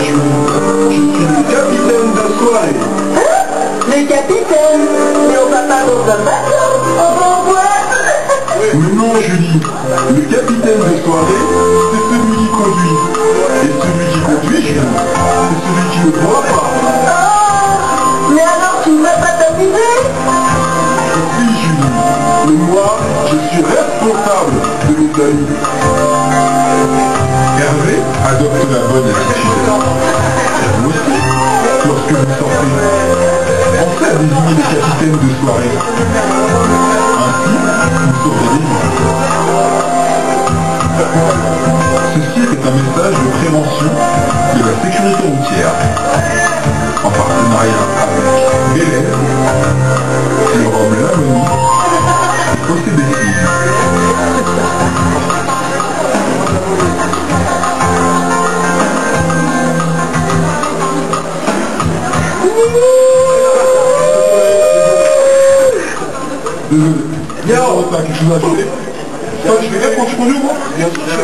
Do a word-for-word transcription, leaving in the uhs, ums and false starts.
Julie. Je suis le capitaine de soirée. Hein? Le capitaine? Mais on va pas dans un bateau, on va en boire. Mais non, Julie. Le capitaine de soirée, c'est celui qui conduit. Et celui qui conduit, Julie, c'est celui qui ne boit pas. Oh, mais alors tu ne vas pas t'amuser? Si, Julie. Mais moi, je suis responsable de mes amis. Hervé adopte la bonne attitude. Et vous aussi, lorsque vous sortez, pensez à désigner les capitaines de soirée. Ainsi, vous saurez les vies. Ceci est un message de prévention de la sécurité routière, en partenariat avec Bélèze, le Rhum Lamonie et O C B C. Désolé. Il y a quelque chose à ajouter. Toi, je fais quoi quand je conduis, moi?